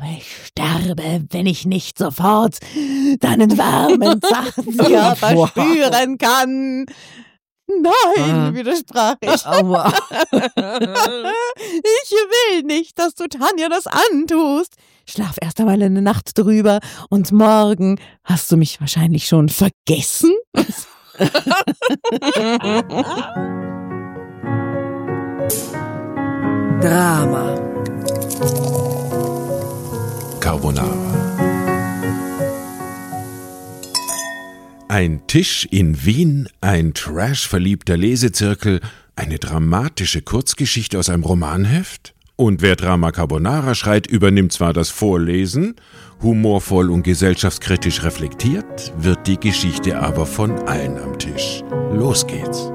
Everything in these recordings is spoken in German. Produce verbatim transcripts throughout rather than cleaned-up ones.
aber ich sterbe, wenn ich nicht sofort deinen warmen, zarten Körper Wow. spüren kann. Nein, Ah. widersprach ich. Aua. Ich will nicht, dass du Tanja das antust. Schlaf erst einmal eine Nacht drüber und morgen hast du mich wahrscheinlich schon vergessen. Drama. Carbonara. Ein Tisch in Wien, ein trashverliebter Lesezirkel, eine dramatische Kurzgeschichte aus einem Romanheft? Und wer Drama Carbonara schreit, übernimmt zwar das Vorlesen, humorvoll und gesellschaftskritisch reflektiert, wird die Geschichte aber von allen am Tisch. Los geht's.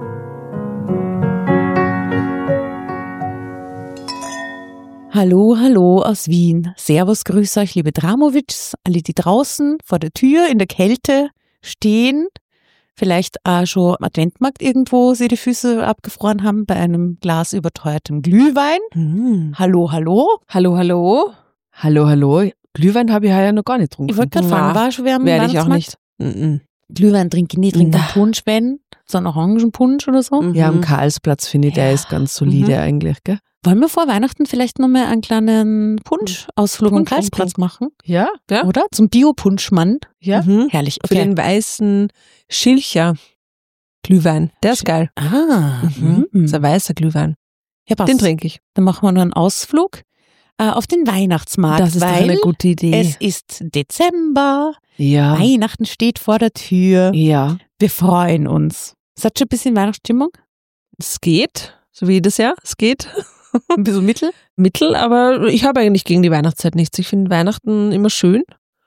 Hallo, hallo aus Wien. Servus, grüß euch, liebe Dramovics, alle, die draußen vor der Tür in der Kälte stehen, vielleicht auch schon am Adventmarkt irgendwo sie die Füße abgefroren haben bei einem Glas überteuertem Glühwein. Hm. Hallo, hallo. Hallo, hallo. Hallo, hallo. Glühwein habe ich ja noch gar nicht getrunken. Ich wollte gerade fragen, war schon wer am Werde ich auch Weihnachtsmarkt? nicht. Mhm. Glühwein trinke ich nicht, trinke Na. einen Punsch, wenn, so einen Orangenpunsch oder so. Ja, am Karlsplatz finde ich, der Ja. ist ganz solide Mhm. eigentlich, gell? Wollen wir vor Weihnachten vielleicht nochmal einen kleinen Punsch-Ausflug am Punsch Karlsplatz machen? Ja, ja. Oder? Zum Bio-Punschmann. Ja. Mhm. Herrlich. Für Okay. den weißen Schilcher Glühwein. Der ist geil. Ah, Mhm. mhm. Das ist ein weißer Glühwein. Ja, passt. Den trinke ich. Dann machen wir noch einen Ausflug äh, auf den Weihnachtsmarkt, Das ist doch weil eine gute Idee. es ist Dezember, ja. Weihnachten steht vor der Tür, Ja. wir freuen uns. Es hat schon ein bisschen Weihnachtsstimmung? Es geht, so wie jedes Jahr. Es geht. Ein bisschen mittel? Mittel, aber ich habe eigentlich gegen die Weihnachtszeit nichts. Ich finde Weihnachten immer schön.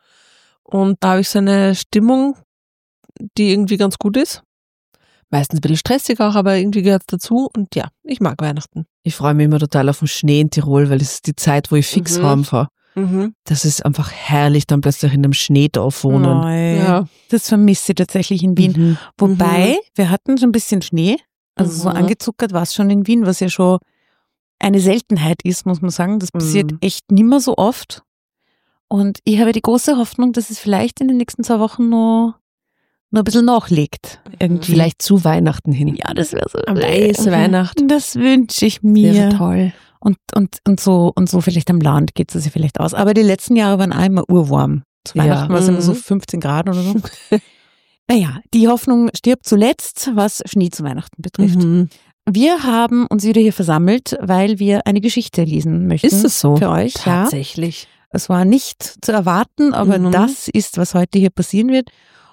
Und da habe ich so eine Stimmung, die irgendwie ganz gut ist. Meistens ein bisschen stressig auch, aber irgendwie gehört es dazu. Und ja, ich mag Weihnachten. Ich freue mich immer total auf den Schnee in Tirol, weil es ist die Zeit, wo ich fix Mhm. heimfahre. Mhm. Das ist einfach herrlich, dann plötzlich in einem Schneedorf wohnen. Nein. Ja. Das vermisse ich tatsächlich in Wien. Mhm. Wobei, wir hatten schon ein bisschen Schnee, also so Mhm. angezuckert war es schon in Wien, was ja schon eine Seltenheit ist, muss man sagen. Das passiert Mhm. echt nimmer so oft. Und ich habe die große Hoffnung, dass es vielleicht in den nächsten zwei Wochen noch, noch ein bisschen nachlegt. Irgendwie. Vielleicht zu Weihnachten hin. Ja, das wäre so. Am weiße Weihnacht. Das wünsche ich mir. Wäre toll. Und, und, und so, und so vielleicht am Land geht es ja vielleicht aus. Aber die letzten Jahre waren auch immer urwarm. Zu Ja. Weihnachten war es immer so Mhm. fünfzehn Grad oder so. Naja, die Hoffnung stirbt zuletzt, was Schnee zu Weihnachten betrifft. Mhm. Wir haben uns wieder hier versammelt, weil wir eine Geschichte lesen möchten. Ist es so? Für euch, ja. Tatsächlich. Es war nicht zu erwarten, aber Mhm. das ist, was heute hier passieren wird.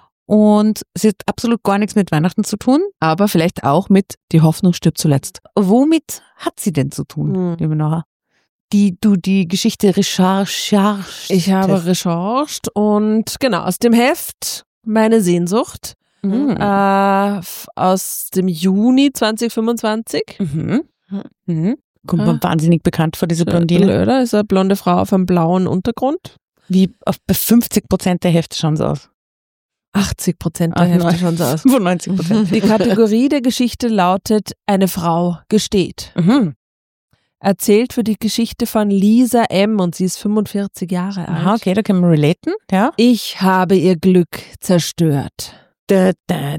Und es hat absolut gar nichts mit Weihnachten zu tun. Aber vielleicht auch mit Die Hoffnung stirbt zuletzt. Womit hat sie denn zu tun, Mhm. liebe Nora? Die du die Geschichte recherchierst. Ich habe recherchiert und genau, aus dem Heft Meine Sehnsucht Mhm. äh, f- aus dem Juni zwanzig fünfundzwanzig. Mhm. Mhm. Kommt Ah. mir wahnsinnig bekannt vor, diese Blondine. Blondine. Oder? Ist eine blonde Frau auf einem blauen Untergrund. Wie auf, bei fünfzig Prozent der Hefte schauen sie aus. achtzig Prozent der Ach, Hefte nein. schauen so aus. fünfundneunzig Prozent. Die Kategorie der Geschichte lautet Eine Frau gesteht. Mhm. Erzählt für die Geschichte von Lisa M. und sie ist fünfundvierzig Jahre alt. Aha, okay, da können wir relaten. Ja. Ich habe ihr Glück zerstört. Da, da,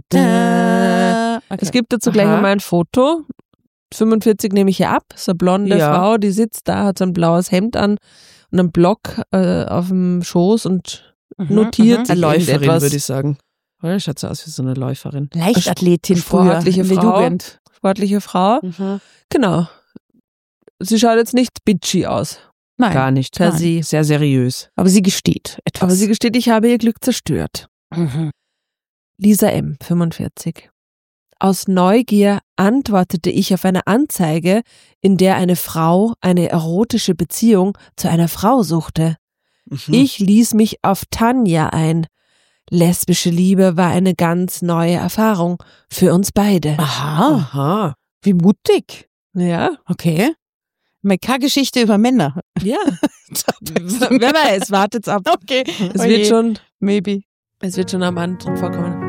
da. Okay. Es gibt dazu gleich Aha. einmal ein Foto. fünfundvierzig nehme ich hier ab. So eine blonde Ja. Frau, die sitzt da, hat so ein blaues Hemd an und einen Block äh, auf dem Schoß und Mhm, notiert mhm. sich Eine Läuferin, irgendetwas. würde ich sagen. Oder schaut so aus wie so eine Läuferin. Leichtathletin Eine früher, sportliche in der Frau. Jugend. Sportliche Frau. Genau. Sie schaut jetzt nicht bitchy aus. Nein, Gar nicht. Per Nein. se. Sehr seriös. aber sie gesteht etwas. Aber sie gesteht, ich habe ihr Glück zerstört. Mhm. Lisa M., fünfundvierzig. Aus Neugier antwortete ich auf eine Anzeige, in der eine Frau eine erotische Beziehung zu einer Frau suchte. Mhm. Ich ließ mich auf Tanja ein. Lesbische Liebe war eine ganz neue Erfahrung für uns beide. Aha, Aha. wie mutig. Ja. Okay. Mal keine Geschichte über Männer. Ja. Wer weiß, wartet's ab. Okay. Es wird schon, Maybe. es wird schon am Band drin vorkommen.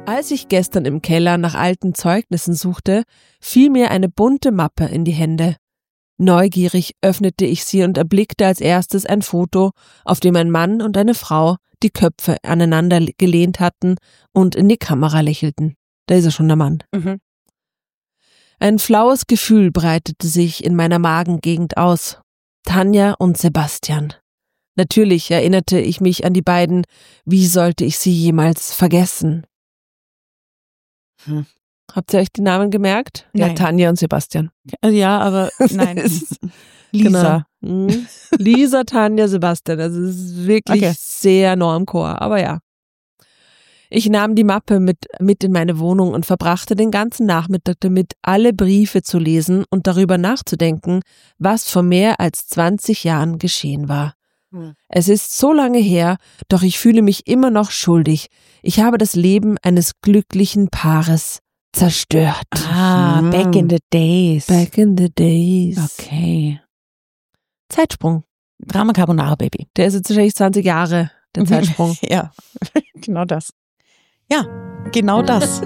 Als ich gestern im Keller nach alten Zeugnissen suchte, fiel mir eine bunte Mappe in die Hände. Neugierig öffnete ich sie und erblickte als erstes ein Foto, auf dem ein Mann und eine Frau die Köpfe aneinander gelehnt hatten und in die Kamera lächelten. Da ist er schon, der Mann. Mhm. Ein flaues Gefühl breitete sich in meiner Magengegend aus. Tanja und Sebastian. Natürlich erinnerte ich mich an die beiden. Wie sollte ich sie jemals vergessen? Hm. Habt ihr euch die Namen gemerkt? Nein. Ja, Tanja und Sebastian. Ja, aber nein. Lisa. Genau. Mhm. Lisa, Tanja, Sebastian. Also es ist wirklich Okay. sehr Normcore, aber ja. Ich nahm die Mappe mit, mit in meine Wohnung und verbrachte den ganzen Nachmittag damit, alle Briefe zu lesen und darüber nachzudenken, was vor mehr als zwanzig Jahren geschehen war. Hm. Es ist so lange her, doch ich fühle mich immer noch schuldig. Ich habe das Leben eines glücklichen Paares zerstört. Ah, Hm. back in the days. Back in the days. Okay. Zeitsprung. Drama Carbonara Baby. Der ist jetzt wahrscheinlich zwanzig Jahre, der Zeitsprung. Ja, genau das. Ja, genau das.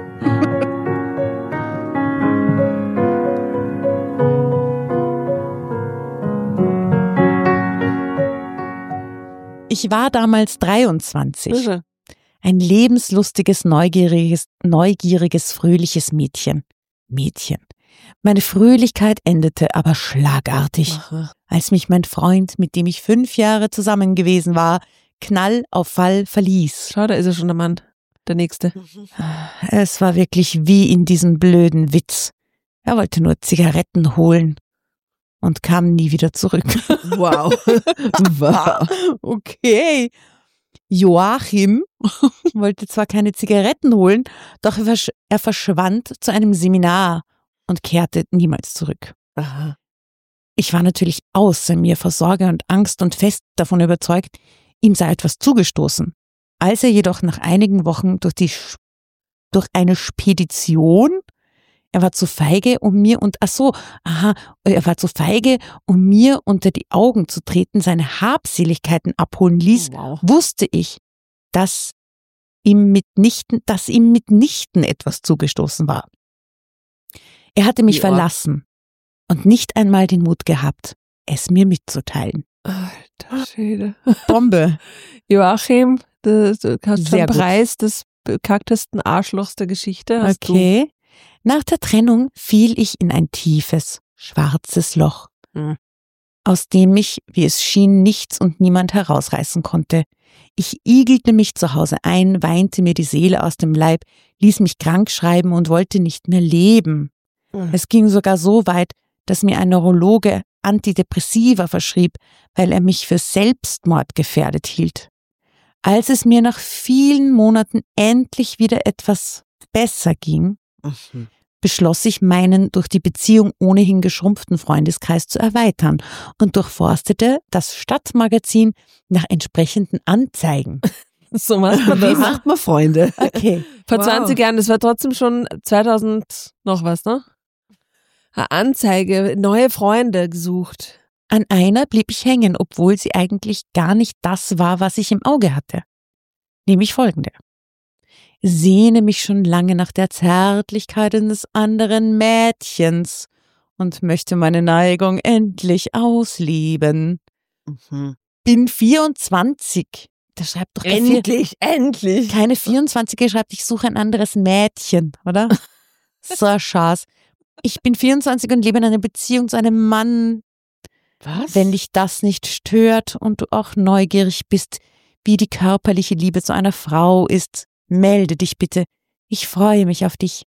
Ich war damals dreiundzwanzig. Ein lebenslustiges, neugieriges, neugieriges, fröhliches Mädchen. Mädchen. Meine Fröhlichkeit endete aber schlagartig, Aha. als mich mein Freund, mit dem ich fünf Jahre zusammen gewesen war, Knall auf Fall verließ. Schau, da ist er schon, der Mann. Der Nächste. Es war wirklich wie in diesem blöden Witz. Er wollte nur Zigaretten holen und kam nie wieder zurück. Wow. Wow. Okay. Joachim wollte zwar keine Zigaretten holen, doch er, versch- er verschwand zu einem Seminar und kehrte niemals zurück. Aha. Ich war natürlich außer mir vor Sorge und Angst und fest davon überzeugt, ihm sei etwas zugestoßen. Als er jedoch nach einigen Wochen durch die Sch- durch eine Spedition, er war zu feige, um mir und ach so, aha, er war zu feige, um mir unter die Augen zu treten, seine Habseligkeiten abholen ließ, Wow. wusste ich, dass ihm mitnichten, dass ihm mitnichten etwas zugestoßen war. Er hatte mich Ja. verlassen und nicht einmal den Mut gehabt, es mir mitzuteilen. Alter Schwede. Bombe. Joachim, du, du hast Sehr den gut. Preis des bekacktesten Arschlochs der Geschichte. Hast Okay. Nach der Trennung fiel ich in ein tiefes, schwarzes Loch, Hm. aus dem mich, wie es schien, nichts und niemand herausreißen konnte. Ich igelte mich zu Hause ein, weinte mir die Seele aus dem Leib, ließ mich krank schreiben und wollte nicht mehr leben. du. Es ging sogar so weit, dass mir ein Neurologe Antidepressiva verschrieb, weil er mich für Selbstmord gefährdet hielt. Als es mir nach vielen Monaten endlich wieder etwas besser ging, Mhm. beschloss ich, meinen durch die Beziehung ohnehin geschrumpften Freundeskreis zu erweitern und durchforstete das Stadtmagazin nach entsprechenden Anzeigen. So macht man das. Wie macht man Freunde? Okay. Vor Wow. zwanzig Jahren, das war trotzdem schon zweitausend noch was, ne? Eine Anzeige, neue Freunde gesucht. An einer blieb ich hängen, obwohl sie eigentlich gar nicht das war, was ich im Auge hatte. Nämlich folgende. Sehne mich schon lange nach der Zärtlichkeit eines anderen Mädchens und möchte meine Neigung endlich ausleben. Bin vierundzwanzig. Da schreibt doch kein Vier- endlich. keine vierundzwanziger schreibt, ich suche ein anderes Mädchen, oder? So Schatz. Ich bin vierundzwanzig und lebe in einer Beziehung zu einem Mann. Was? Wenn dich das nicht stört und du auch neugierig bist, wie die körperliche Liebe zu einer Frau ist, melde dich bitte. Ich freue mich auf dich.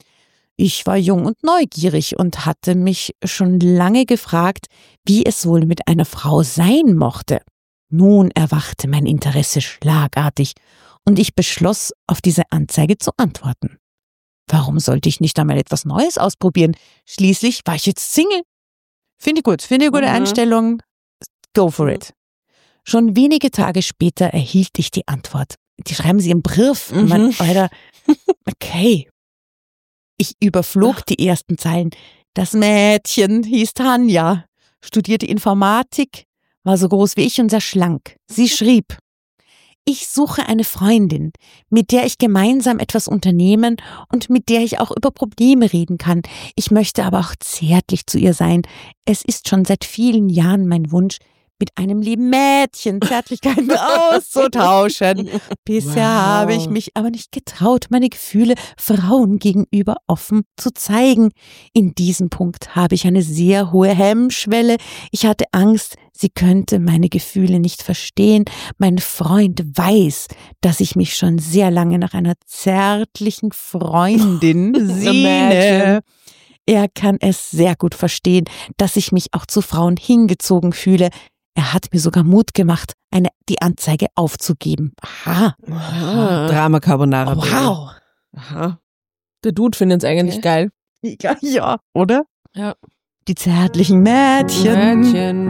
Ich war jung und neugierig und hatte mich schon lange gefragt, wie es wohl mit einer Frau sein mochte. Nun erwachte mein Interesse schlagartig und ich beschloss, auf diese Anzeige zu antworten. Warum sollte ich nicht einmal etwas Neues ausprobieren? Schließlich war ich jetzt Single. Finde ich gut, finde ich eine gute Mhm. Einstellung. Go for it. Schon wenige Tage später erhielt ich die Antwort. Die schreiben sie im Brief. Mhm. Man, Alter, okay. Ich überflog die ersten Zeilen. Das Mädchen hieß Tanja, studierte Informatik, war so groß wie ich und sehr schlank. Sie schrieb, Ich suche eine Freundin, mit der ich gemeinsam etwas unternehmen und mit der ich auch über Probleme reden kann. Ich möchte aber auch zärtlich zu ihr sein. Es ist schon seit vielen Jahren mein Wunsch, mit einem lieben Mädchen Zärtlichkeiten auszutauschen. Bisher Wow. habe ich mich aber nicht getraut, meine Gefühle Frauen gegenüber offen zu zeigen. In diesem Punkt habe ich eine sehr hohe Hemmschwelle. Ich hatte Angst, sie könnte meine Gefühle nicht verstehen. Mein Freund weiß, dass ich mich schon sehr lange nach einer zärtlichen Freundin sehne. Er kann es sehr gut verstehen, dass ich mich auch zu Frauen hingezogen fühle. Er hat mir sogar Mut gemacht, eine, die Anzeige aufzugeben. Aha. Ah. Drama Carbonara. Oh, wow. Aha. Der Dude findet es eigentlich Okay. geil. Ja, ja, oder? Ja. Die zärtlichen Mädchen. Mädchen.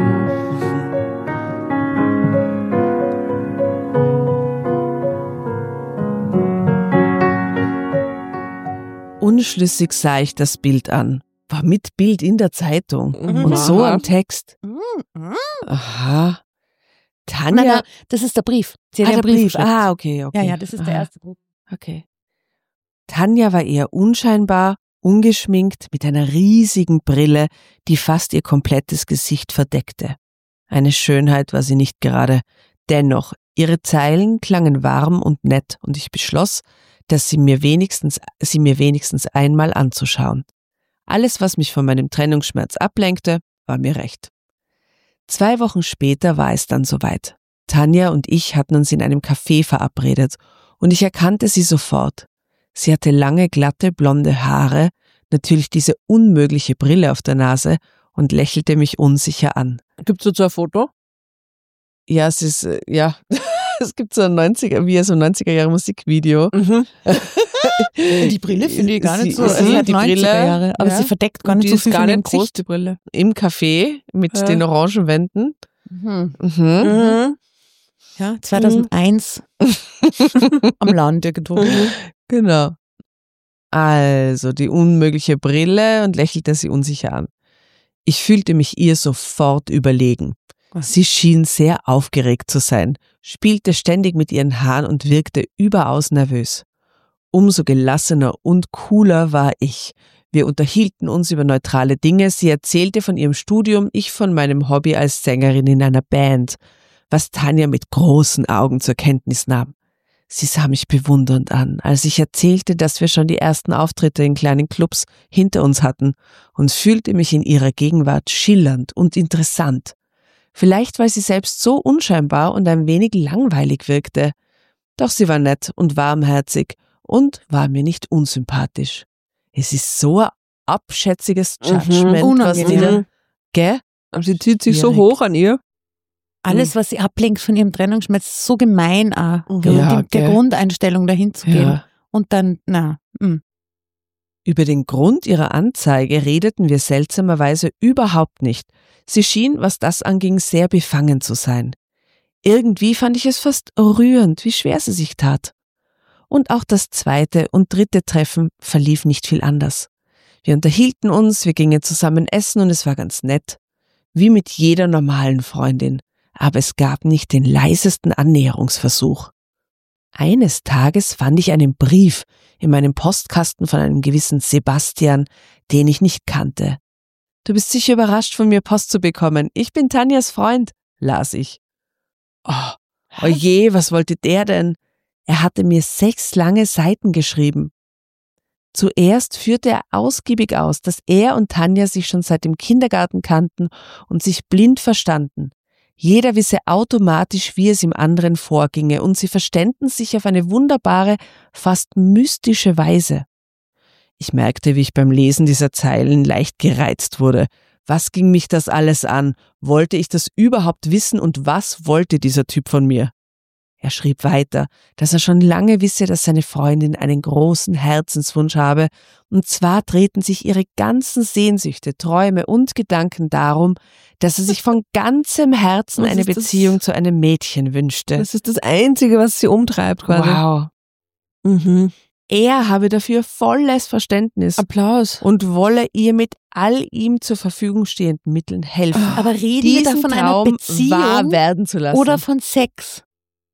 Unschlüssig sah ich das Bild an. War mit Bild in der Zeitung. Mhm. Und so Aha. am Text. Mhm. Aha. Tanja. Nein, nein, das ist der Brief. Sie hat ah, einen der Brief. geschickt. Ah, okay, okay. Ja, ja, das ist der Aha. erste Brief. Okay. Tanja war eher unscheinbar, ungeschminkt, mit einer riesigen Brille, die fast ihr komplettes Gesicht verdeckte. Eine Schönheit war sie nicht gerade. Dennoch, ihre Zeilen klangen warm und nett und ich beschloss, dass sie mir wenigstens, sie mir wenigstens einmal anzuschauen. Alles, was mich von meinem Trennungsschmerz ablenkte, war mir recht. Zwei Wochen später war es dann soweit. Tanja und ich hatten uns in einem Café verabredet und ich erkannte sie sofort. Sie hatte lange, glatte, blonde Haare, natürlich diese unmögliche Brille auf der Nase und lächelte mich unsicher an. Gibt's dazu ein Foto? Ja, es ist, äh, ja, es gibt so ein neunziger, wie so ein neunziger-Jahre-Musikvideo. Mhm. Die Brille finde ich gar nicht Sie- so. sie- Also sie hat die neunziger Brille, Jahre, aber ja. sie verdeckt gar Und nicht die so ist viel gar von ihrem nicht groß, Gesicht. die Brille. Im Café mit Ja. den orangen Wänden. Mhm. Mhm. Mhm. Ja, zweitausendeins am Lande getrunken. Genau. Also die unmögliche Brille und lächelte sie unsicher an. Ich fühlte mich ihr sofort überlegen. Sie schien sehr aufgeregt zu sein, spielte ständig mit ihren Haaren und wirkte überaus nervös. Umso gelassener und cooler war ich. Wir unterhielten uns über neutrale Dinge, sie erzählte von ihrem Studium, ich von meinem Hobby als Sängerin in einer Band, was Tanja mit großen Augen zur Kenntnis nahm. Sie sah mich bewundernd an, als ich erzählte, dass wir schon die ersten Auftritte in kleinen Clubs hinter uns hatten und fühlte mich in ihrer Gegenwart schillernd und interessant. Vielleicht, weil sie selbst so unscheinbar und ein wenig langweilig wirkte. Doch sie war nett und warmherzig und war mir nicht unsympathisch. Es ist so ein abschätziges Judgment, Mhm. was die da, Unangenehm. gell? Aber sie zieht sich so Schwierig. hoch an ihr. Alles, was sie ablenkt von ihrem Trennungsschmerz, ist so gemein auch. Mhm. Gell? Ja, die, der gell. Grundeinstellung dahin zu gehen. Ja. Und dann, na, mm. Über den Grund ihrer Anzeige redeten wir seltsamerweise überhaupt nicht. Sie schien, was das anging, sehr befangen zu sein. Irgendwie fand ich es fast rührend, wie schwer sie sich tat. Und auch das zweite und dritte Treffen verlief nicht viel anders. Wir unterhielten uns, wir gingen zusammen essen und es war ganz nett. Wie mit jeder normalen Freundin. Aber es gab nicht den leisesten Annäherungsversuch. Eines Tages fand ich einen Brief in meinem Postkasten von einem gewissen Sebastian, den ich nicht kannte. Du bist sicher überrascht, von mir Post zu bekommen. Ich bin Tanjas Freund, las ich. Oh, oje, was wollte der denn? Er hatte mir sechs lange Seiten geschrieben. Zuerst führte er ausgiebig aus, dass er und Tanja sich schon seit dem Kindergarten kannten und sich blind verstanden. Jeder wisse automatisch, wie es im anderen vorginge, und sie verständen sich auf eine wunderbare, fast mystische Weise. Ich merkte, wie ich beim Lesen dieser Zeilen leicht gereizt wurde. Was ging mich das alles an? Wollte ich das überhaupt wissen und was wollte dieser Typ von mir? Er schrieb weiter, dass er schon lange wisse, dass seine Freundin einen großen Herzenswunsch habe, und zwar drehten sich ihre ganzen Sehnsüchte, Träume und Gedanken darum, dass er sich von ganzem Herzen Was eine ist das? Beziehung zu einem Mädchen wünschte. Das ist das Einzige, was sie umtreibt quasi. Wow. Mhm. Er habe dafür volles Verständnis Applaus. und wolle ihr mit all ihm zur Verfügung stehenden Mitteln helfen, Aber reden wir da diesen von einer Traum Beziehung wahr werden zu lassen. oder von Sex?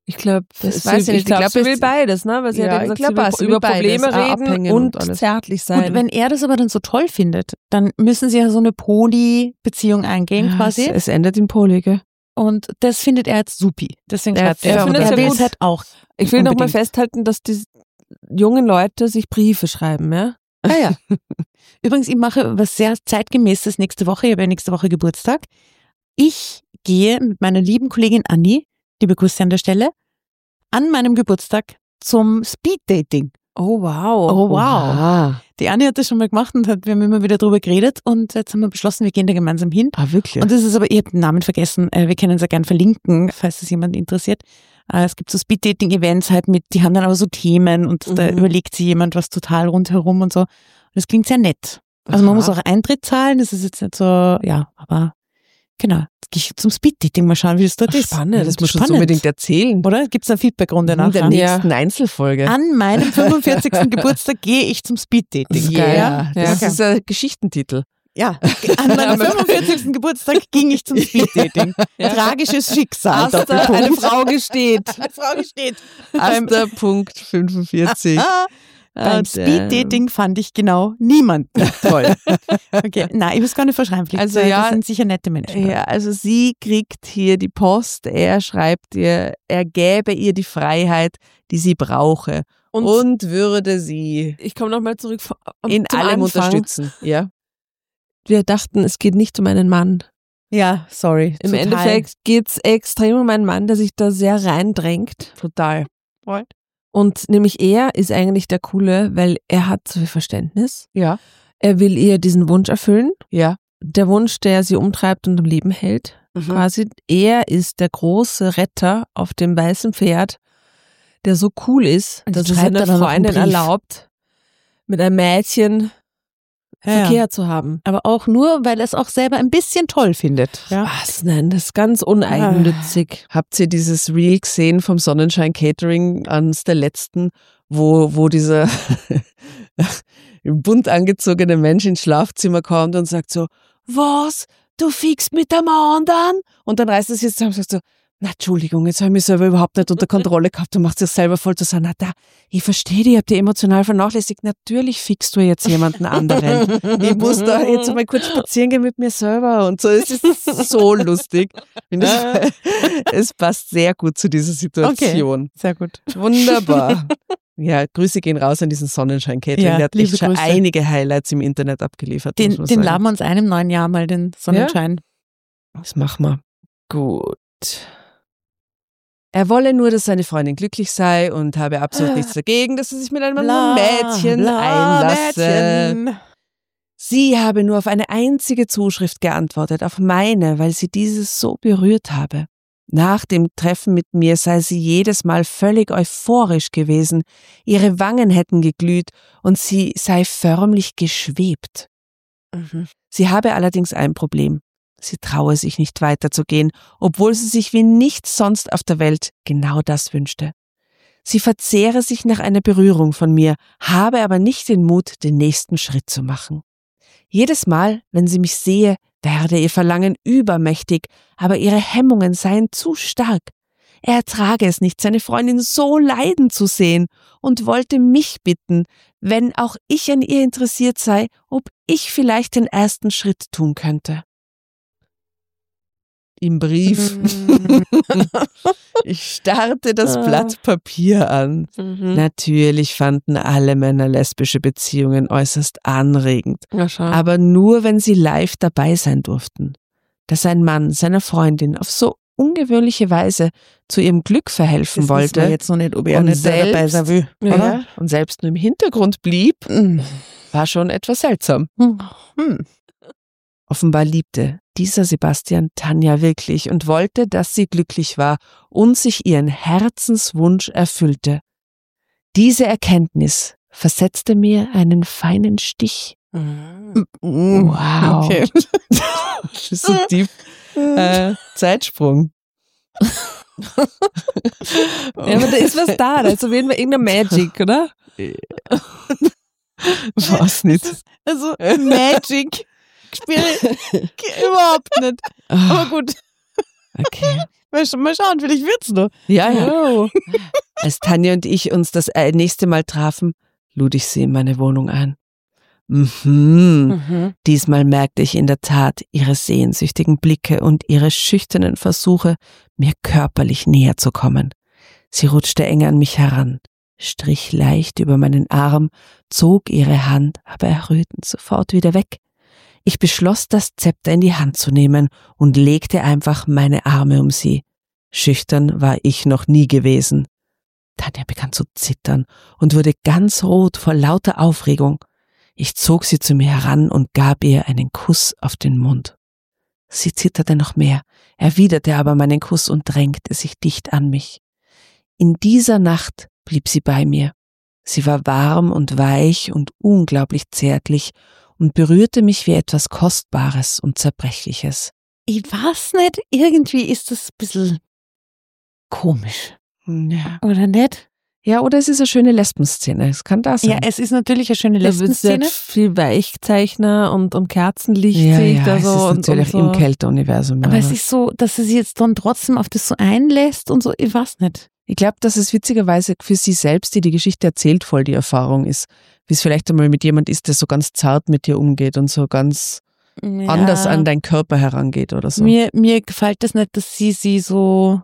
Ich glaube, Das weiß ich nicht. Ich glaube, Ich glaub, sie es- will beides, ne? Weil sie Ja, hat ja ich gesagt, glaub auch, sie sie will will über Probleme beides, auch reden abhängen und, und alles. zärtlich sein. Und wenn er das aber dann so toll findet, dann müssen sie ja so eine Poly-Beziehung eingehen Ja, quasi. Es, es endet in Poli, gell? Und das findet er jetzt supi. Deswegen Er- schreibt er. er findet er es ja will gut. es halt auch. Ich will nochmal unbedingt. festhalten, dass die jungen Leute sich Briefe schreiben, ja? Ah ja. Übrigens, ich mache was sehr zeitgemäßes nächste Woche. Ich habe ja nächste Woche Geburtstag. Ich gehe mit meiner lieben Kollegin Anni, liebe Grüße an der Stelle, an meinem Geburtstag zum Speeddating. Oh, wow. Oh wow. Ah, Die Anni hat das schon mal gemacht und hat, wir haben immer wieder drüber geredet und jetzt haben wir beschlossen, wir gehen da gemeinsam hin. ah wirklich? Und das ist aber, ich habe den Namen vergessen, äh, wir können es ja gern verlinken, falls es jemand interessiert. Äh, es gibt so Speed-Dating-Events halt mit, die haben dann aber so Themen und da Mhm. überlegt sich jemand was total rundherum und so. Und das klingt sehr nett. Also man Aha. muss auch Eintritt zahlen, das ist jetzt nicht so, ja, aber genau. Jetzt gehe ich zum Speed-Dating mal schauen, wie das dort ist. Spannend. das musst du uns Spannend. unbedingt erzählen. Oder? Gibt es eine Feedbackrunde In der nachher? nächsten Einzelfolge. An meinem fünfundvierzigsten Geburtstag gehe ich zum Speed-Dating. Yeah. Ja? Das Okay. ist ein Geschichtentitel. Ja, an meinem fünfundvierzigsten Geburtstag ging ich zum Speeddating. Tragisches Schicksal. Asta, Doppelpunkt. eine Frau gesteht. Eine Frau gesteht. Asta Punkt fünfundvierzig. Ah, beim Und, Speeddating fand ich genau niemanden toll. Okay, nein, ich muss gar nicht verschreiben. Vielleicht, Also äh, ja, das sind sicher nette Menschen. Ja, also sie kriegt hier die Post, er schreibt ihr, er gäbe ihr die Freiheit, die sie brauche Und, und würde sie ich komme nochmal zurück vor- am- in zum allem Anfang. unterstützen. Ja. Wir dachten, es geht nicht um einen Mann. Ja, sorry. Im total. Endeffekt geht's extrem um einen Mann, der sich da sehr reindrängt. Total. Und nämlich er ist eigentlich der Coole, weil er hat so viel Verständnis. Ja. Er will ihr diesen Wunsch erfüllen. Ja. Der Wunsch, der sie umtreibt und am Leben hält. Quasi, er ist der große Retter auf dem weißen Pferd, der so cool ist, Und dass jetzt es schreibt seiner er dann noch einen Freundin Brief. erlaubt, mit einem Mädchen Ja, ja. Verkehr zu haben. Aber auch nur, weil er es auch selber ein bisschen toll findet. Ja. Was? Nein, das ist ganz uneigennützig. Habt ihr dieses Reel gesehen vom Sonnenschein Catering ans der letzten, wo, wo dieser bunt angezogene Mensch ins Schlafzimmer kommt und sagt so, was? Du fickst mit dem anderen? Und dann reißt er sich zusammen und sagt so, na, Entschuldigung, jetzt habe ich mich selber überhaupt nicht unter Kontrolle gehabt. Du machst dich selber voll zu sagen, na da, ich verstehe dich, ich hab dich emotional vernachlässigt. Natürlich fickst du jetzt jemanden anderen. Ich muss da jetzt mal kurz spazieren gehen mit mir selber und so. Es ist so lustig. Und es, es passt sehr gut zu dieser Situation. Sehr gut. Wunderbar. Ja, Grüße gehen raus an diesen Sonnenschein-Catering. Ja, Der hat liebe echt schon Grüße. einige Highlights im Internet abgeliefert. muss Den, man den sagen. laden wir uns ein im neuen Jahr mal, den Sonnenschein. Das machen wir. Gut. Er wolle nur, dass seine Freundin glücklich sei und habe absolut nichts dagegen, dass er sich mit einem Bla, Mädchen bla, einlasse. Mädchen. Sie habe nur auf eine einzige Zuschrift geantwortet, auf meine, weil sie dieses so berührt habe. Nach dem Treffen mit mir sei sie jedes Mal völlig euphorisch gewesen, ihre Wangen hätten geglüht und sie sei förmlich geschwebt. Sie habe allerdings ein Problem. Sie traue sich nicht weiterzugehen, obwohl sie sich wie nichts sonst auf der Welt genau das wünschte. Sie verzehre sich nach einer Berührung von mir, habe aber nicht den Mut, den nächsten Schritt zu machen. Jedes Mal, wenn sie mich sehe, werde ihr Verlangen übermächtig, aber ihre Hemmungen seien zu stark. Er ertrage es nicht, seine Freundin so leiden zu sehen und wollte mich bitten, wenn auch ich an ihr interessiert sei, ob ich vielleicht den ersten Schritt tun könnte. Im Brief. Ich starrte das Blatt Papier an. Natürlich fanden alle Männer lesbische Beziehungen äußerst anregend, Ja, schon. aber nur, wenn sie live dabei sein durften. Dass ein Mann seiner Freundin auf so ungewöhnliche Weise zu ihrem Glück verhelfen Das wollte wissen wir jetzt noch nicht, ob er und nicht da dabei selbst- sein will. Ja. Oder? und selbst nur im Hintergrund blieb, war schon etwas seltsam. Hm. Offenbar liebte dieser Sebastian Tanja wirklich und wollte, dass sie glücklich war und sich ihren Herzenswunsch erfüllte. Diese Erkenntnis versetzte mir einen feinen Stich. Wow. Okay. Das ist so tief. Äh, Zeitsprung. Ja, aber da ist was da, da ist auf jeden Fall irgendeine Magic, oder? Was nicht. Also Magic spiele ich überhaupt nicht. Aber gut. Okay. Mal, sch- mal schauen, vielleicht wird's noch. Ja, ja. Als Tanja und ich uns das äh, nächste Mal trafen, lud ich sie in meine Wohnung ein. Mhm. Mhm. Diesmal merkte ich in der Tat ihre sehnsüchtigen Blicke und ihre schüchternen Versuche, mir körperlich näher zu kommen. Sie rutschte enger an mich heran, strich leicht über meinen Arm, zog ihre Hand, aber errötend sofort wieder weg. Ich beschloss, das Zepter in die Hand zu nehmen und legte einfach meine Arme um sie. Schüchtern war ich noch nie gewesen. Tanja begann zu zittern und wurde ganz rot vor lauter Aufregung. Ich zog sie zu mir heran und gab ihr einen Kuss auf den Mund. Sie zitterte noch mehr, erwiderte aber meinen Kuss und drängte sich dicht an mich. In dieser Nacht blieb sie bei mir. Sie war warm und weich und unglaublich zärtlich und berührte mich wie etwas Kostbares und Zerbrechliches. Ich weiß nicht, irgendwie ist das ein bisschen komisch, Ja. oder nicht? Ja, oder es ist eine schöne Lesbenszene. Es kann das sein. Ja, es ist natürlich eine schöne Da wird Lesbenszene. viel Weichzeichner und, und Kerzenlicht ja, sehe ich ja, da es so. ist und, natürlich und so. im Kälteuniversum. Aber es ist so, dass sie sich jetzt dann trotzdem auf das so einlässt und so, ich weiß nicht. Ich glaube, dass es witzigerweise für sie selbst, die die Geschichte erzählt, voll die Erfahrung ist. Wie es vielleicht einmal mit jemand ist, der so ganz zart mit dir umgeht und so ganz Ja. anders an deinen Körper herangeht oder so. Mir, mir gefällt das nicht, dass sie sie so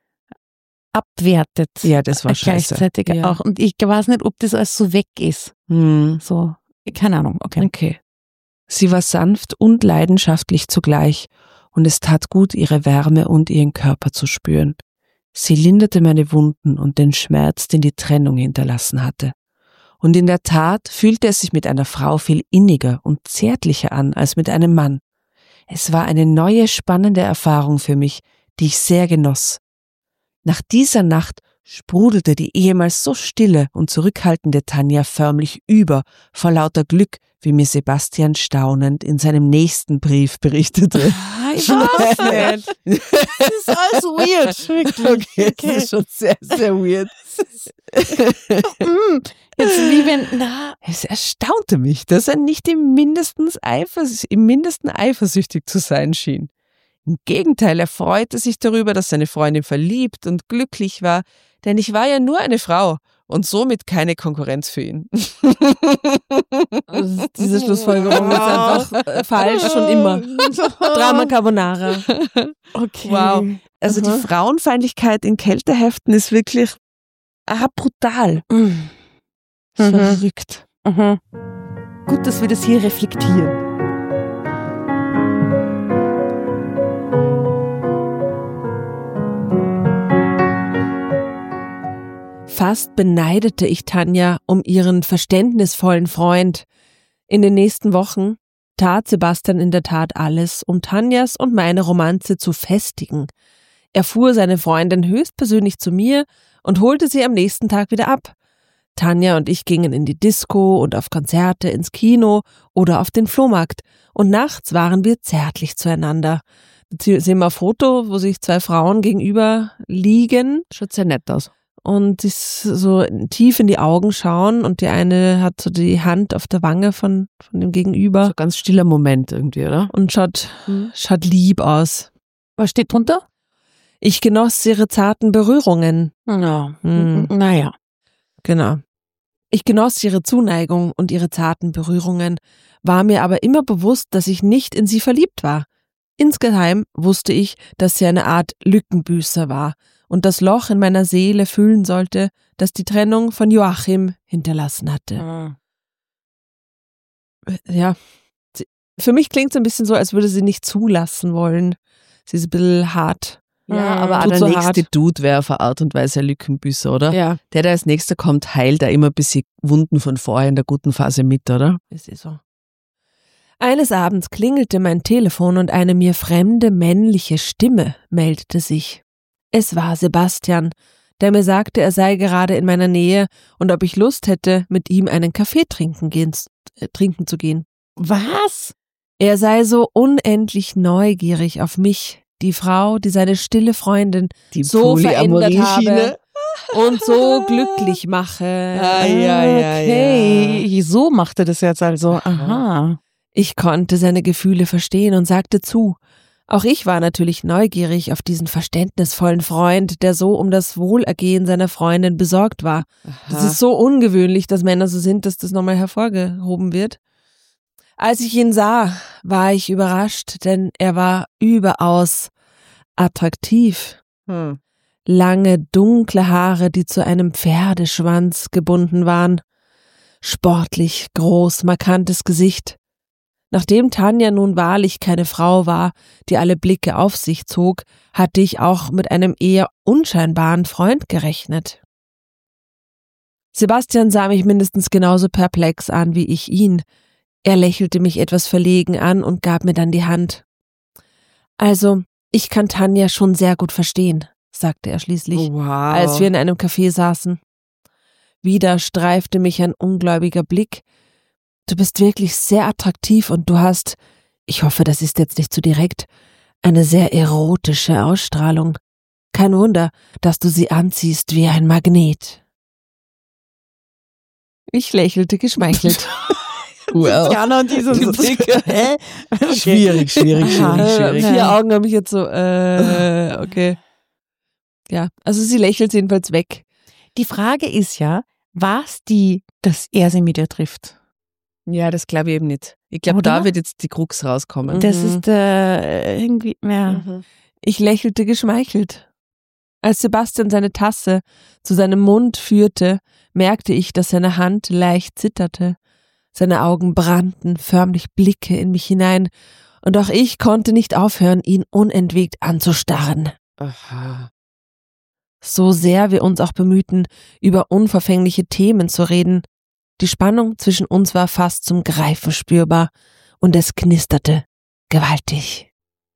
abwertet. Ja, das war scheiße. Gleichzeitig Ja. auch. Und ich weiß nicht, ob das alles so weg ist. Hm. So, keine Ahnung, okay. Okay. Sie war sanft und leidenschaftlich zugleich und es tat gut, ihre Wärme und ihren Körper zu spüren. Sie linderte meine Wunden und den Schmerz, den die Trennung hinterlassen hatte. Und in der Tat fühlte es sich mit einer Frau viel inniger und zärtlicher an als mit einem Mann. Es war eine neue, spannende Erfahrung für mich, die ich sehr genoss. Nach dieser Nacht sprudelte die ehemals so stille und zurückhaltende Tanja förmlich über vor lauter Glück, wie mir Sebastian staunend in seinem nächsten Brief berichtete. Ah, ich weiß nicht. Das ist alles weird, wirklich. Okay, das ist schon sehr, sehr weird. Mm, Jetzt wie wenn, na, Es erstaunte mich, dass er nicht im mindesten, eifers- im mindesten eifersüchtig zu sein schien. Im Gegenteil, er freute sich darüber, dass seine Freundin verliebt und glücklich war, denn ich war ja nur eine Frau und somit keine Konkurrenz für ihn. Also diese Schlussfolgerung ist einfach äh, falsch schon immer. Drama Carbonara. okay. Wow. Also Aha. die Frauenfeindlichkeit in Kälteheften ist wirklich ah, brutal. Mhm. Verrückt. Mhm. Gut, dass wir das hier reflektieren. Fast beneidete ich Tanja um ihren verständnisvollen Freund. In den nächsten Wochen tat Sebastian in der Tat alles, um Tanjas und meine Romanze zu festigen. Er fuhr seine Freundin höchstpersönlich zu mir und holte sie am nächsten Tag wieder ab. Tanja und ich gingen in die Disco und auf Konzerte, ins Kino oder auf den Flohmarkt und nachts waren wir zärtlich zueinander. Jetzt sehen wir ein Foto, wo sich zwei Frauen gegenüber liegen. Schaut sehr nett aus. Und sich so tief in die Augen schauen und die eine hat so die Hand auf der Wange von, von dem Gegenüber So ein ganz stiller Moment irgendwie, oder? und schaut, Mhm. schaut lieb aus. Was steht drunter? Ich genoss ihre zarten Berührungen. Ja. Hm. Naja. Genau. Ich genoss ihre Zuneigung und ihre zarten Berührungen, war mir aber immer bewusst, dass ich nicht in sie verliebt war. Insgeheim wusste ich, dass sie eine Art Lückenbüßer war und das Loch in meiner Seele füllen sollte, das die Trennung von Joachim hinterlassen hatte. Mhm. Ja, sie, für mich klingt es ein bisschen so, als würde sie nicht zulassen wollen. Sie ist ein bisschen hart. Ja, Mhm. aber auch Tut der so nächste hart. Dude wäre auf eine Art und Weise ein Lückenbüßer, oder? Ja, Der, der als nächster kommt, heilt er immer ein bisschen Wunden von vorher in der guten Phase mit, oder? ist eh so. Eines Abends klingelte mein Telefon und eine mir fremde männliche Stimme meldete sich. Es war Sebastian, der mir sagte, er sei gerade in meiner Nähe und ob ich Lust hätte, mit ihm einen Kaffee trinken, gehen, äh, trinken zu gehen. Was? Er sei so unendlich neugierig auf mich, die Frau, die seine stille Freundin Die so verändert habe Polyamorie-Schiene. und so glücklich mache. Ah, ja, ja, Okay, so macht er das jetzt also. Aha. Ich konnte seine Gefühle verstehen und sagte zu, Auch ich war natürlich neugierig auf diesen verständnisvollen Freund, der so um das Wohlergehen seiner Freundin besorgt war. Das ist so ungewöhnlich, dass Männer so sind, dass das nochmal hervorgehoben wird. Als ich ihn sah, war ich überrascht, denn er war überaus attraktiv. Hm. Lange, dunkle Haare, die zu einem Pferdeschwanz gebunden waren. Sportlich, groß, markantes Gesicht. Nachdem Tanja nun wahrlich keine Frau war, die alle Blicke auf sich zog, hatte ich auch mit einem eher unscheinbaren Freund gerechnet. Sebastian sah mich mindestens genauso perplex an wie ich ihn. Er lächelte mich etwas verlegen an und gab mir dann die Hand. Also, ich kann Tanja schon sehr gut verstehen, sagte er schließlich, Wow. als wir in einem Café saßen. Wieder streifte mich ein ungläubiger Blick. Du bist wirklich sehr attraktiv und du hast, ich hoffe, das ist jetzt nicht zu direkt, eine sehr erotische Ausstrahlung. Kein Wunder, dass du sie anziehst wie ein Magnet. Ich lächelte geschmeichelt. Well. Jana und diese so Hä? Okay. Schwierig, schwierig, schwierig, Äh, schwierig. vier Augen habe ich jetzt so, äh, okay. Ja, also sie lächelt jedenfalls weg. Die Frage ist ja, war es die, dass er sie mit ihr trifft? Ja, das glaube ich eben nicht. Ich glaube, Oder? da wird jetzt die Krux rauskommen. Das Mhm. ist äh, irgendwie, ja. Ich lächelte geschmeichelt. Als Sebastian seine Tasse zu seinem Mund führte, merkte ich, dass seine Hand leicht zitterte. Seine Augen brannten, förmlich Blicke in mich hinein, und auch ich konnte nicht aufhören, ihn unentwegt anzustarren. Aha. So sehr wir uns auch bemühten, über unverfängliche Themen zu reden, die Spannung zwischen uns war fast zum Greifen spürbar, und es knisterte gewaltig.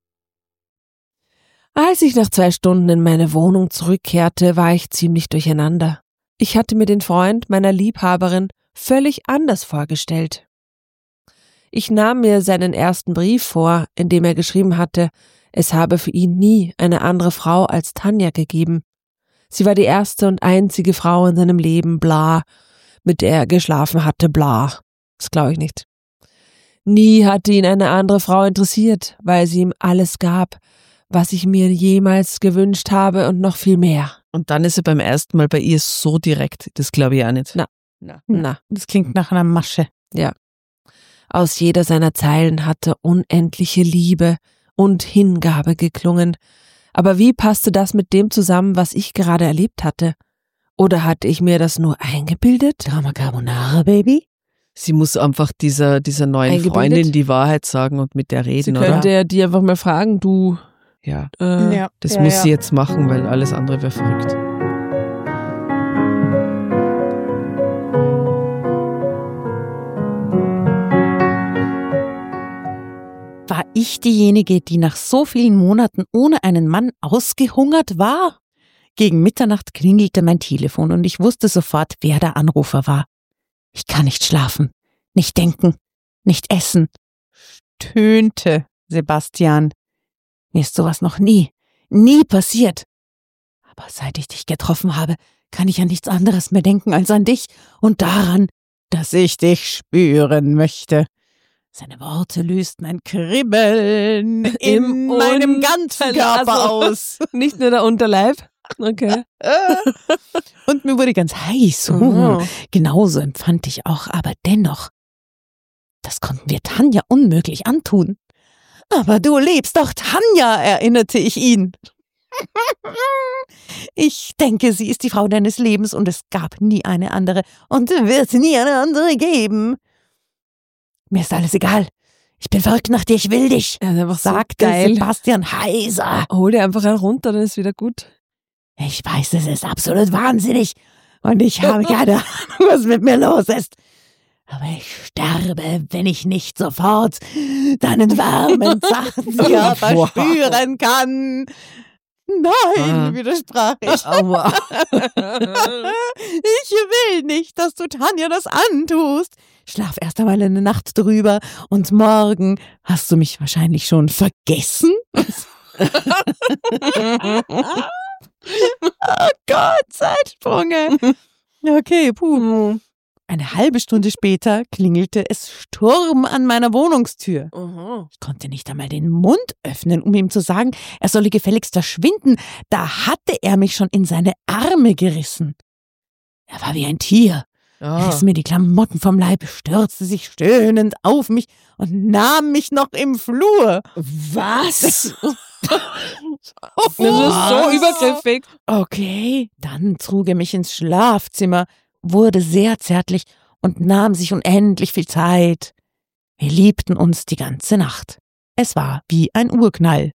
Als ich nach zwei Stunden in meine Wohnung zurückkehrte, war ich ziemlich durcheinander. Ich hatte mir den Freund meiner Liebhaberin völlig anders vorgestellt. Ich nahm mir seinen ersten Brief vor, in dem er geschrieben hatte, es habe für ihn nie eine andere Frau als Tanja gegeben. Sie war die erste und einzige Frau in seinem Leben, bla, mit der er geschlafen hatte, bla. Das glaube ich nicht. Nie hatte ihn eine andere Frau interessiert, weil sie ihm alles gab, was ich mir jemals gewünscht habe und noch viel mehr. Und dann ist er beim ersten Mal bei ihr so direkt. Das glaube ich auch nicht. Na. Na. Na, Das klingt nach einer Masche. aus jeder seiner Zeilen hatte unendliche Liebe und Hingabe geklungen. Aber wie passte das mit dem zusammen, was ich gerade erlebt hatte? Oder hatte ich mir das nur eingebildet? Drama Carbonara, Baby? Sie muss einfach dieser, dieser neuen Eingebildet? Freundin die Wahrheit sagen und mit der Sie reden, könnte oder? ja die einfach mal fragen, du, Ja, äh, das muss sie jetzt machen, weil alles andere wäre verrückt. War ich diejenige, die nach so vielen Monaten ohne einen Mann ausgehungert war? Gegen Mitternacht klingelte mein Telefon und ich wusste sofort, wer der Anrufer war. Ich kann nicht schlafen, nicht denken, nicht essen, stöhnte Sebastian. Mir ist sowas noch nie, nie passiert. Aber seit ich dich getroffen habe, kann ich an nichts anderes mehr denken als an dich und daran, dass ich dich spüren möchte. Seine Worte lösten ein Kribbeln in Im meinem ganzen Körper also- aus. nicht nur der Unterleib. Okay. Und mir wurde ganz heiß. Oh. Genauso empfand ich auch, aber dennoch, das konnten wir Tanja unmöglich antun. Aber du liebst doch Tanja, erinnerte ich ihn. Ich denke, sie ist die Frau deines Lebens und es gab nie eine andere und wird nie eine andere geben. Mir ist alles egal. Ich bin verrückt nach dir, ich will dich, Ja, einfach so sagte geil. Sebastian heiser. Hol dir einfach einen runter, dann ist wieder gut. Ich weiß, es ist absolut wahnsinnig und ich habe keine Ahnung, was mit mir los ist. Aber ich sterbe, wenn ich nicht sofort deinen warmen, zarten Körper Wow. spüren kann. Nein, Ah. widersprach ich. Aua. Ich will nicht, dass du Tanja das antust. Schlaf erst einmal eine Nacht drüber und morgen hast du mich wahrscheinlich schon vergessen. Oh Gott, Zeitsprünge. Okay, puh. Eine halbe Stunde später klingelte es Sturm an meiner Wohnungstür. Aha. Ich konnte nicht einmal den Mund öffnen, um ihm zu sagen, er solle gefälligst verschwinden. Da hatte er mich schon in seine Arme gerissen. Er war wie ein Tier. Er Ja. riss mir die Klamotten vom Leib, stürzte sich stöhnend auf mich und nahm mich noch im Flur. Was? Das ist Was? so übergriffig. Okay, dann trug er mich ins Schlafzimmer, wurde sehr zärtlich und nahm sich unendlich viel Zeit. Wir liebten uns die ganze Nacht. Es war wie ein Urknall.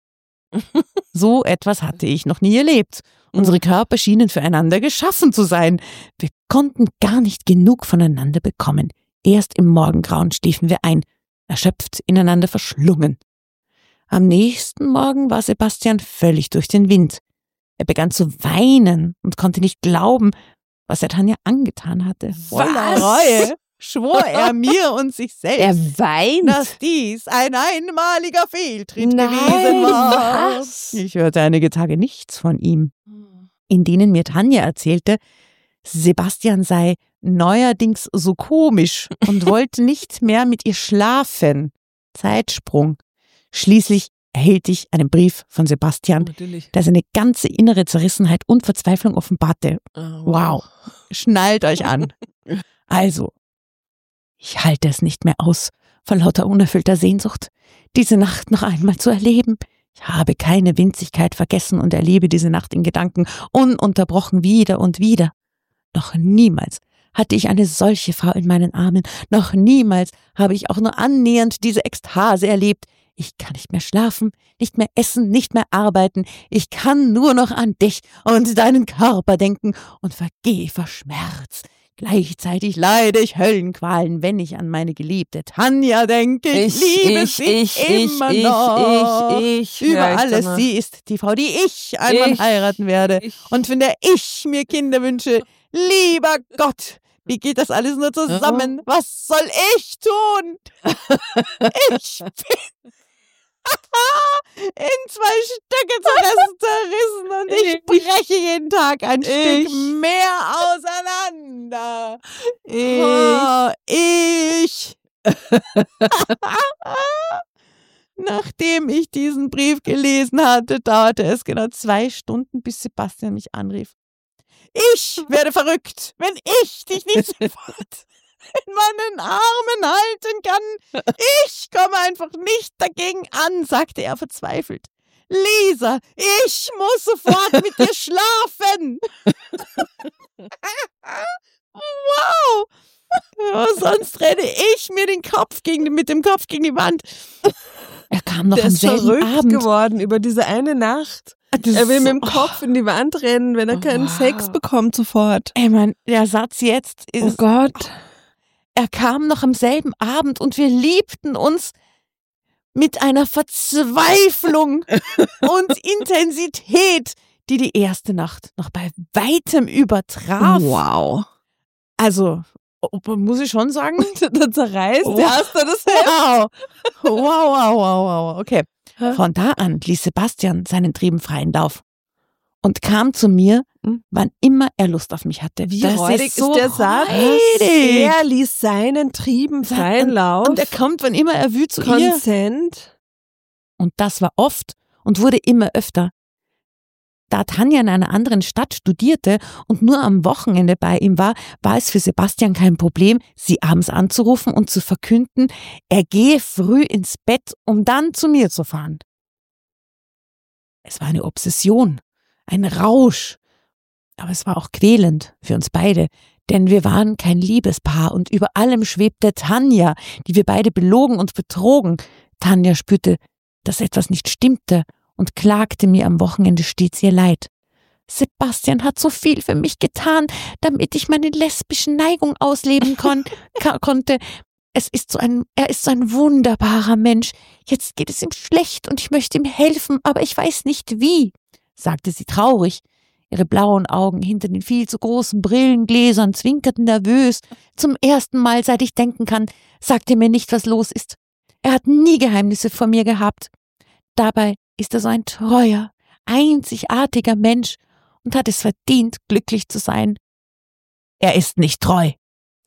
So etwas hatte ich noch nie erlebt. Unsere Körper schienen füreinander geschaffen zu sein. Wir konnten gar nicht genug voneinander bekommen. Erst im Morgengrauen schliefen wir ein, erschöpft ineinander verschlungen. Am nächsten Morgen war Sebastian völlig durch den Wind. Er begann zu weinen und konnte nicht glauben, was er Tanja angetan hatte. Voller Was? Reue schwor er mir und sich selbst, Er weint. dass dies ein einmaliger Fehltritt Nein, gewesen war. was? Ich hörte einige Tage nichts von ihm, in denen mir Tanja erzählte, Sebastian sei neuerdings so komisch und wollte nicht mehr mit ihr schlafen. Zeitsprung. Schließlich erhielt ich einen Brief von Sebastian, Natürlich. der seine ganze innere Zerrissenheit und Verzweiflung offenbarte. Wow. Schnallt euch an. Also, ich halte es nicht mehr aus, vor lauter unerfüllter Sehnsucht, diese Nacht noch einmal zu erleben. Ich habe keine Winzigkeit vergessen und erlebe diese Nacht in Gedanken ununterbrochen wieder und wieder. Noch niemals hatte ich eine solche Frau in meinen Armen. Noch niemals habe ich auch nur annähernd diese Ekstase erlebt. Ich kann nicht mehr schlafen, nicht mehr essen, nicht mehr arbeiten. Ich kann nur noch an dich und deinen Körper denken und vergehe vor Schmerz. Gleichzeitig leide ich Höllenqualen, wenn ich an meine geliebte Tanja denke. Ich, liebe ich, sie ich, immer ich, noch. ich, ich, Über ja, ich alles, danach. sie ist die Frau, die ich einmal Ich, heiraten werde ich. und von der ich mir Kinder wünsche. Lieber Gott, wie geht das alles nur zusammen? Was soll ich tun? Ich bin in zwei Stücke zerrissen, zerrissen und ich Ich. breche jeden Tag ein Ich. Stück mehr auseinander. Ich. Oh, ich. Nachdem ich diesen Brief gelesen hatte, dauerte es genau zwei Stunden, bis Sebastian mich anrief. Ich werde verrückt, wenn ich dich nicht sofort in meinen Armen halten kann. Ich komme einfach nicht dagegen an, sagte er verzweifelt. Lisa, ich muss sofort mit dir schlafen. Wow. Ja, sonst renne ich mir den Kopf gegen, mit dem Kopf gegen die Wand. Er kam noch Der am ist selben verrückt Abend. geworden über diese eine Nacht. Das Er will ist mit so- dem Kopf in die Wand rennen, wenn er Oh, keinen wow. Sex bekommt sofort. Ey, Mann, der Satz jetzt ist... Oh Gott. Er kam noch am selben Abend und wir liebten uns mit einer Verzweiflung und Intensität, die die erste Nacht noch bei weitem übertraf. Wow. Also, muss ich schon sagen, Da zerreißt Wow. der Erste das Hemd. wow, wow, wow, wow, wow, okay. Von da an ließ Sebastian seinen Trieben freien Lauf und kam zu mir, Hm. wann immer er Lust auf mich hatte. Wie Das räudig ist, so der Satz? räudig. Er ließ seinen Trieben freien Lauf. Und er kommt, wann immer er will, zu ihr. Consent. Und das war oft und wurde immer öfter. Da Tanja in einer anderen Stadt studierte und nur am Wochenende bei ihm war, war es für Sebastian kein Problem, sie abends anzurufen und zu verkünden, er gehe früh ins Bett, um dann zu mir zu fahren. Es war eine Obsession, ein Rausch, aber es war auch quälend für uns beide, denn wir waren kein Liebespaar und über allem schwebte Tanja, die wir beide belogen und betrogen. Tanja spürte, dass etwas nicht stimmte und klagte mir am Wochenende stets ihr Leid. Sebastian hat so viel für mich getan, damit ich meine lesbischen Neigungen ausleben kon ka konnte. Es ist so ein, er ist so ein wunderbarer Mensch. Jetzt geht es ihm schlecht und ich möchte ihm helfen, aber ich weiß nicht wie, sagte sie traurig. Ihre blauen Augen hinter den viel zu großen Brillengläsern zwinkerten nervös. Zum ersten Mal, seit ich denken kann, sagt er mir nicht, was los ist. Er hat nie Geheimnisse vor mir gehabt. Dabei ist er so ein treuer, einzigartiger Mensch und hat es verdient, glücklich zu sein. Er ist nicht treu,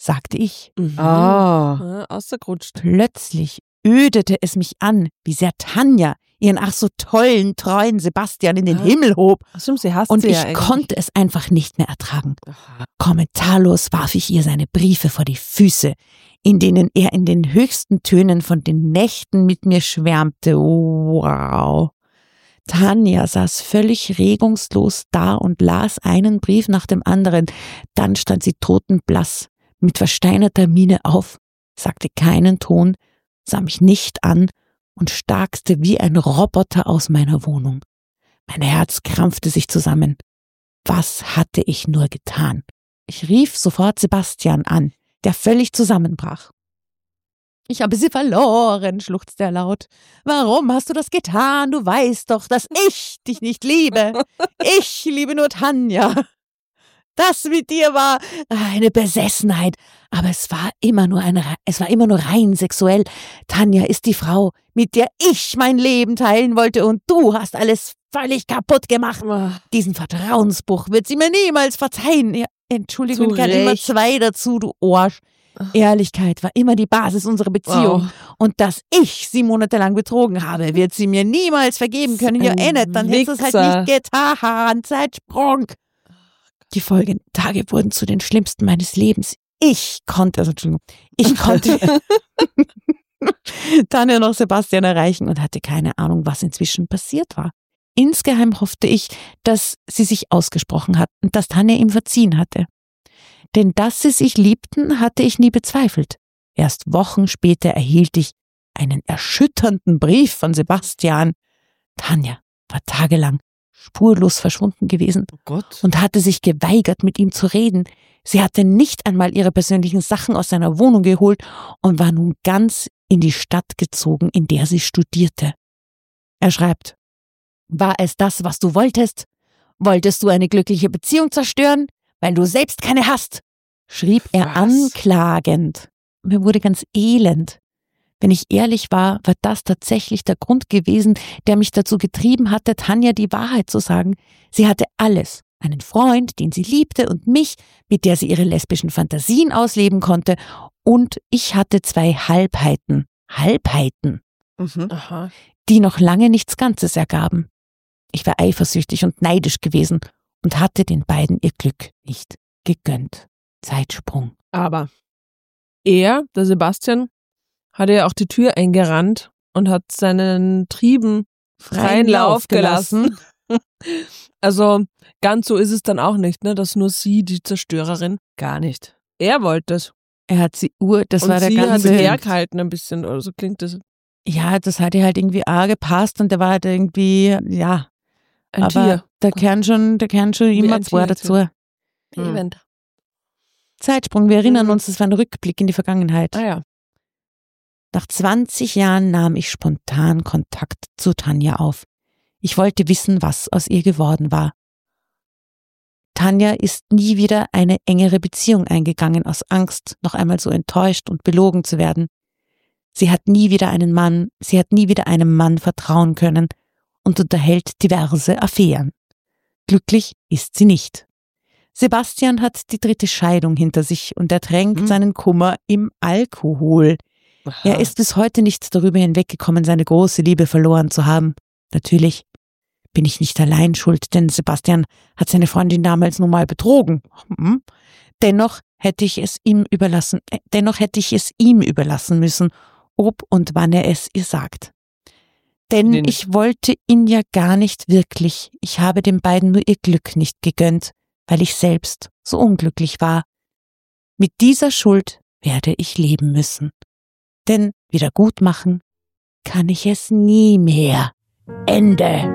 sagte ich. Mhm. Ah. Ja, ausgerutscht. Plötzlich ödete es mich an, wie sehr Tanja ihren ach so tollen, treuen Sebastian in den Ah. Himmel hob. Ach stimmt, sie hasst Und sie ich ja eigentlich. konnte es einfach nicht mehr ertragen. Aha. Kommentarlos warf ich ihr seine Briefe vor die Füße, in denen er in den höchsten Tönen von den Nächten mit mir schwärmte. Wow. Tanja saß völlig regungslos da und las einen Brief nach dem anderen. Dann stand sie totenblass, mit versteinerter Miene auf, sagte keinen Ton, sah mich nicht an und starkste wie ein Roboter aus meiner Wohnung. Mein Herz krampfte sich zusammen. Was hatte ich nur getan? Ich rief sofort Sebastian an, der völlig zusammenbrach. Ich habe sie verloren, schluchzte er laut. Warum hast du das getan? Du weißt doch, dass ich dich nicht liebe. Ich liebe nur Tanja. Das mit dir war eine Besessenheit, aber es war immer nur eine, es war immer nur rein sexuell. Tanja ist die Frau, mit der ich mein Leben teilen wollte und du hast alles völlig kaputt gemacht. Diesen Vertrauensbruch wird sie mir niemals verzeihen. Ja, Entschuldigung, Zu gern immer Recht. zwei dazu, du Arsch. Ehrlichkeit war immer die Basis unserer Beziehung. Wow. Und dass ich sie monatelang betrogen habe, wird sie mir niemals vergeben können. Ja, Ein eh nicht, dann hättest du es Wichser. halt nicht getan. Zeitsprung. Die folgenden Tage wurden zu den schlimmsten meines Lebens. Ich konnte, also Entschuldigung, ich konnte Tanja noch Sebastian erreichen und hatte keine Ahnung, was inzwischen passiert war. Insgeheim hoffte ich, dass sie sich ausgesprochen hat und dass Tanja ihm verziehen hatte. Denn dass sie sich liebten, hatte ich nie bezweifelt. Erst Wochen später erhielt ich einen erschütternden Brief von Sebastian. Tanja war tagelang spurlos verschwunden gewesen Oh Gott. und hatte sich geweigert, mit ihm zu reden. Sie hatte nicht einmal ihre persönlichen Sachen aus seiner Wohnung geholt und war nun ganz in die Stadt gezogen, in der sie studierte. Er schreibt: War es das, was du wolltest? Wolltest du eine glückliche Beziehung zerstören, weil du selbst keine hast? Schrieb er Was? anklagend. Mir wurde ganz elend. Wenn ich ehrlich war, war das tatsächlich der Grund gewesen, der mich dazu getrieben hatte, Tanja die Wahrheit zu sagen. Sie hatte alles. Einen Freund, den sie liebte, und mich, mit der sie ihre lesbischen Fantasien ausleben konnte. Und ich hatte zwei Halbheiten. Halbheiten, Mhm. Aha. die noch lange nichts Ganzes ergaben. Ich war eifersüchtig und neidisch gewesen und hatte den beiden ihr Glück nicht gegönnt. Zeitsprung. Aber er, der Sebastian, hatte ja auch die Tür eingerannt und hat seinen Trieben freien Lauf gelassen. Also ganz so ist es dann auch nicht, ne? Dass nur sie die Zerstörerin. Gar nicht. Er wollte es. Er hat sie Uhr, das und war der sie ganze. hat hergehalten ein bisschen, oder so klingt das. Ja, das hat ihr halt irgendwie arg gepasst und der war halt irgendwie, ja. Ein aber Tier. da kehren schon, da kehren schon Wie immer ein zwei Tier, dazu. Tier. Hm. Event. Zeitsprung, wir erinnern Mhm. uns, das war ein Rückblick in die Vergangenheit. Ah ja. Nach zwanzig Jahren nahm ich spontan Kontakt zu Tanja auf. Ich wollte wissen, was aus ihr geworden war. Tanja ist nie wieder eine engere Beziehung eingegangen, aus Angst, noch einmal so enttäuscht und belogen zu werden. Sie hat nie wieder einen Mann, sie hat nie wieder einem Mann vertrauen können und unterhält diverse Affären. Glücklich ist sie nicht. Sebastian hat die dritte Scheidung hinter sich und ertränkt Hm. seinen Kummer im Alkohol. Aha. Er ist bis heute nicht darüber hinweggekommen, seine große Liebe verloren zu haben. Natürlich bin ich nicht allein schuld, denn Sebastian hat seine Freundin damals nun mal betrogen. Hm. Dennoch hätte ich es ihm überlassen, äh, dennoch hätte ich es ihm überlassen müssen, ob und wann er es ihr sagt. Denn Den- ich wollte ihn ja gar nicht wirklich. Ich habe den beiden nur ihr Glück nicht gegönnt, weil ich selbst so unglücklich war. Mit dieser Schuld werde ich leben müssen. Denn wieder gut machen kann ich es nie mehr. Ende.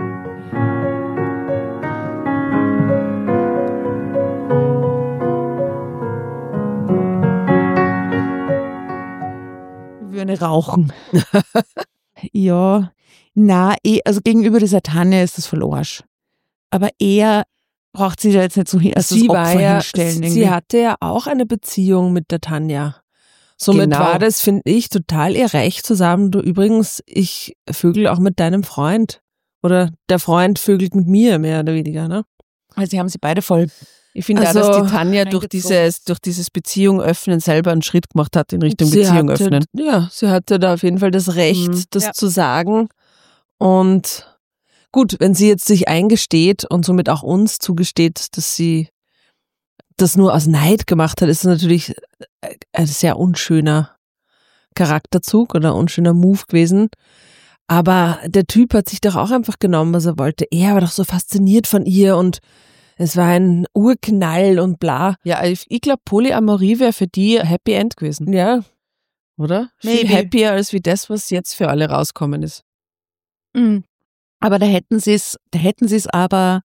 Ich würde rauchen. Ja, na, eh, also gegenüber dieser Tanja ist das voll Arsch. Aber er braucht sie da jetzt nicht so hin, also sie das war Opfer ja, hinstellen. irgendwie. sie hatte ja auch eine Beziehung mit der Tanja. Somit Genau. war das, finde ich, total ihr Recht zu sagen, du übrigens, ich vögel auch mit deinem Freund. Oder der Freund vögelt mit mir, mehr oder weniger, ne? Also sie haben sie beide voll. Ich finde Also, auch, dass die Tanja durch reingezogen dieses, durch dieses Beziehung öffnen selber einen Schritt gemacht hat in Richtung Sie Beziehung hatte, öffnen. Ja, sie hatte da auf jeden Fall das Recht, Mhm. das Ja. zu sagen. Und gut, wenn sie jetzt sich eingesteht und somit auch uns zugesteht, dass sie das nur aus Neid gemacht hat, ist das natürlich ein sehr unschöner Charakterzug oder unschöner Move gewesen. Aber der Typ hat sich doch auch einfach genommen, was er wollte. Er war doch so fasziniert von ihr und es war ein Urknall und bla. Ja, ich, ich glaube, Polyamorie wäre für die ein Happy End gewesen, Ja, oder? Maybe. Viel happier als wie das, was jetzt für alle rauskommen ist. Mhm. Aber da hätten sie es, da hätten sie es aber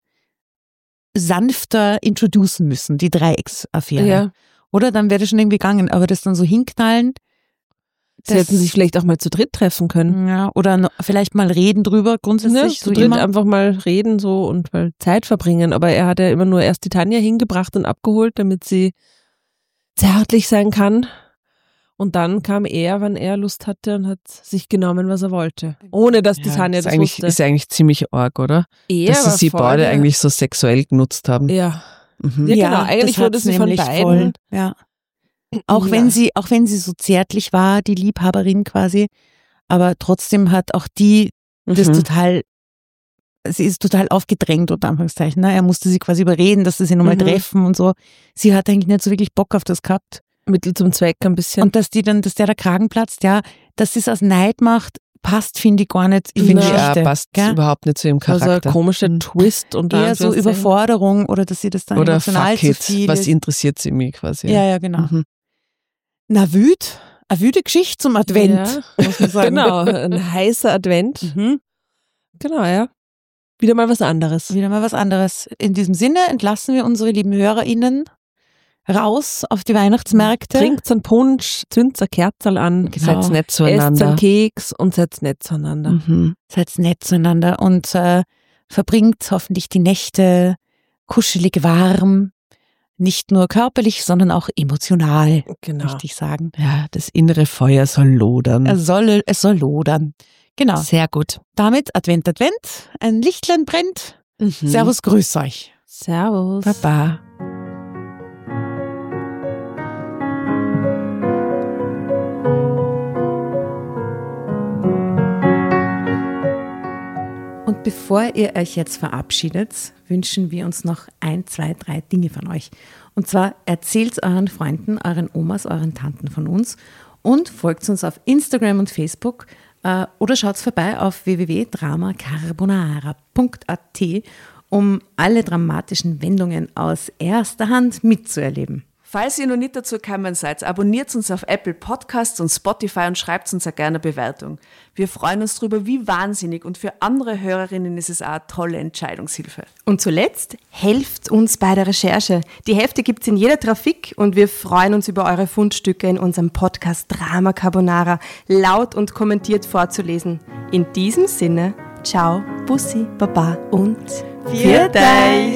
sanfter introducen müssen, die Dreiecksaffäre. ja. Oder dann wäre das schon irgendwie gegangen, aber das dann so hinknallen. Sie hätten sich vielleicht auch mal zu dritt treffen können. Ja, oder no, vielleicht mal reden drüber, Ja, grundsätzlich zu so dritt immer. einfach mal reden so und mal Zeit verbringen. Aber er hat ja immer nur erst die Tanja hingebracht und abgeholt, damit sie zärtlich sein kann. Und dann kam er, wann er Lust hatte und hat sich genommen, was er wollte. Ohne dass die Tanja ist das eigentlich, wusste. ist eigentlich ziemlich arg, oder? Er Dass war sie sie voll beide der- eigentlich so sexuell genutzt haben. Ja, Mhm. Ja, genau. Eigentlich das wurde hat's sie von nämlich beiden- voll, ja. Auch wenn Ja. sie, auch wenn sie so zärtlich war, die Liebhaberin quasi, aber trotzdem hat auch die das Mhm. total, sie ist total aufgedrängt, unter Anführungszeichen. Ne? Er musste sie quasi überreden, dass sie sich nochmal Mhm. treffen und so. Sie hat eigentlich nicht so wirklich Bock auf das gehabt. Mittel zum Zweck ein bisschen. Und dass die dann, dass der der Kragen platzt, ja, dass sie es aus Neid macht, passt, finde ich gar nicht in die Finde ich ja, Geschichte. passt gell? überhaupt nicht zu ihrem also Charakter. ein komischer Mhm. Twist und Eher so Überforderung oder dass sie das dann Oder emotional fuck zu it, viel was ist. interessiert sie mich quasi. Ja, ja, genau. Mhm. Na, wüt, eine wüde Geschichte zum Advent, Ja. muss man sagen. Genau, ein heißer Advent. Mhm. Genau, ja. Wieder mal was anderes. Wieder mal was anderes. In diesem Sinne entlassen wir unsere lieben HörerInnen raus auf die Weihnachtsmärkte. Trinkt einen Punsch, zündet ein Kerzerl an, Genau. Seid nett esst zueinander. einen Keks und seid nett zueinander. Mhm. Seid nett zueinander und äh, verbringt hoffentlich die Nächte kuschelig warm. Nicht nur körperlich, sondern auch emotional, Genau. möchte ich sagen. Ja, das innere Feuer soll lodern. Es soll, es soll lodern. Genau. Sehr gut. Damit Advent, Advent. Ein Lichtlein brennt. Mhm. Servus, grüß euch. Servus. Baba. Und bevor ihr euch jetzt verabschiedet, wünschen wir uns noch ein, zwei, drei Dinge von euch. Und zwar erzählt euren Freunden, euren Omas, euren Tanten von uns und folgt uns auf Instagram und Facebook äh, oder schaut vorbei auf w w w punkt drama carbonara punkt a t, um alle dramatischen Wendungen aus erster Hand mitzuerleben. Falls ihr noch nicht dazu gekommen seid, abonniert uns auf Apple Podcasts und Spotify und schreibt uns auch gerne eine Bewertung. Wir freuen uns darüber wie wahnsinnig und für andere Hörerinnen ist es auch eine tolle Entscheidungshilfe. Und zuletzt, helft uns bei der Recherche. Die Hefte gibt's in jeder Trafik und wir freuen uns über eure Fundstücke in unserem Podcast Drama Carbonara laut und kommentiert vorzulesen. In diesem Sinne, ciao, Bussi, Baba und Viert euch!